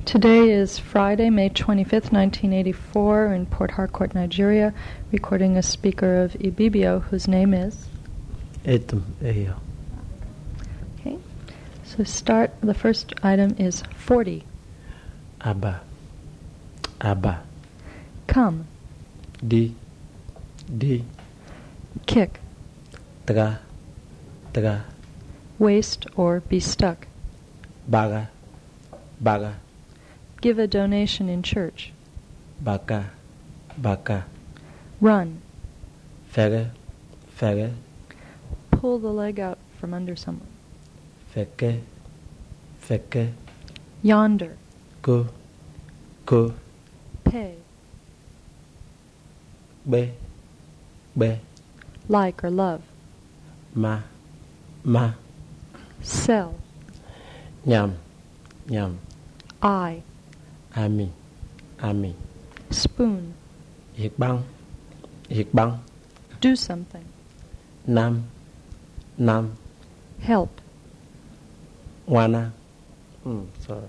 Today is Friday, May 25th, 1984, in Port Harcourt, Nigeria, recording a speaker of Ibibio, whose name is? Etum Eyo. Okay, so start. The first item is 40. Abba. Abba. Come. Di. Kick. Taga. Waste or be stuck. Baga. Give a donation in church. Baka. Run. Fege. Pull the leg out from under someone. Feke. Yonder. Go. Pay. Be. Like or love. Ma. Sell. Nyam. I. Ami. Spoon. Hiệt băng. Do something. Nam. Help. Wana. Sorry.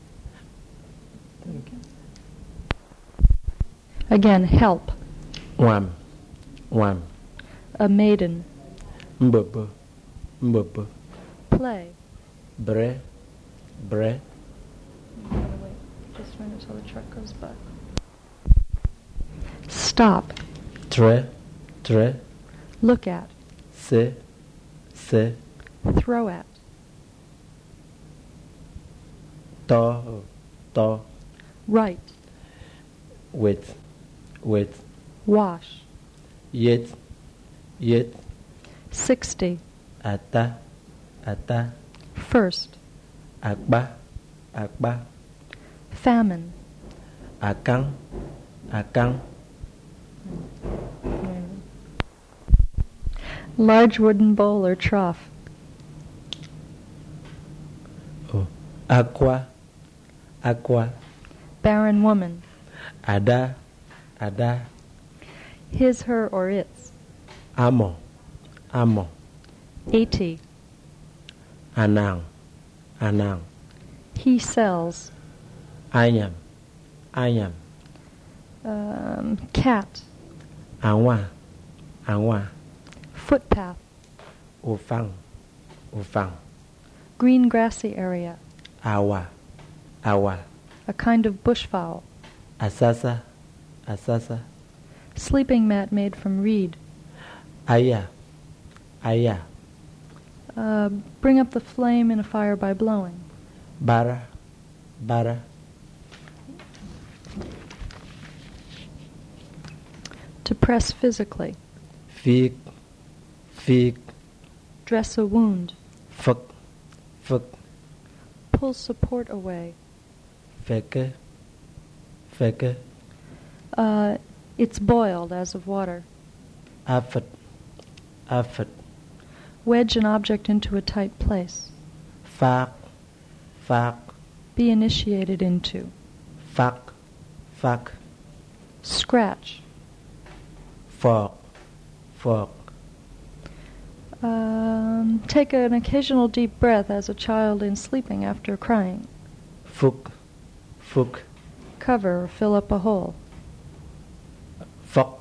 Again, help. Wam. A maiden. Mbubbu. Play. Bre. Wait, just a minute until the truck goes by. Stop. Tre. Look at. Se. Throw at. To. Write. With. Wash. Yet. 60. Ata. First. Akba. Famine. Akang. Large wooden bowl or trough. Oh. Aqua. Barren woman. Ada. His, her, or its. Amo. 80. Anang. He sells. Anyam. Cat. Anwa. Footpath. Ufang. Green grassy area. Awa. A kind of bushfowl. Asasa. Sleeping mat made from reed. Aya. Bring up the flame in a fire by blowing. Bara. To press physically. Fig. Dress a wound. Fuk. Pull support away. Feke. It's boiled as of water. Afet. Wedge an object into a tight place. Fak. Be initiated into. Fak. Scratch. Fork. Take an occasional deep breath as a child in sleeping after crying. Fuk. Cover or fill up a hole. Fok.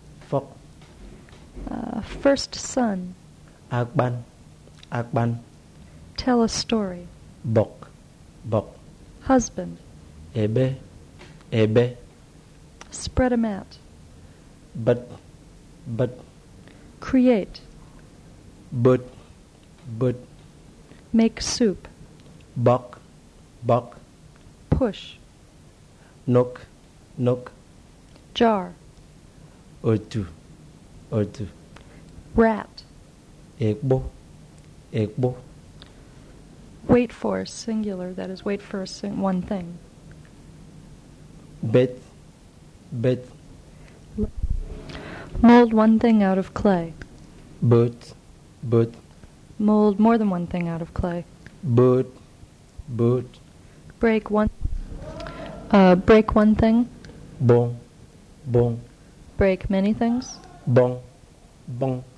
First son. Akban. Tell a story. Bok. Husband. Ebe. Spread a mat. But. Create. But. Make soup. Bok. Push. Nok. Jar. Otu. Rat. Ekbo. Wait for, singular, that is, wait for one thing. Bet. Mold one thing out of clay. But. Mold more than one thing out of clay. But. Break one thing. Bon. Break many things. Bon.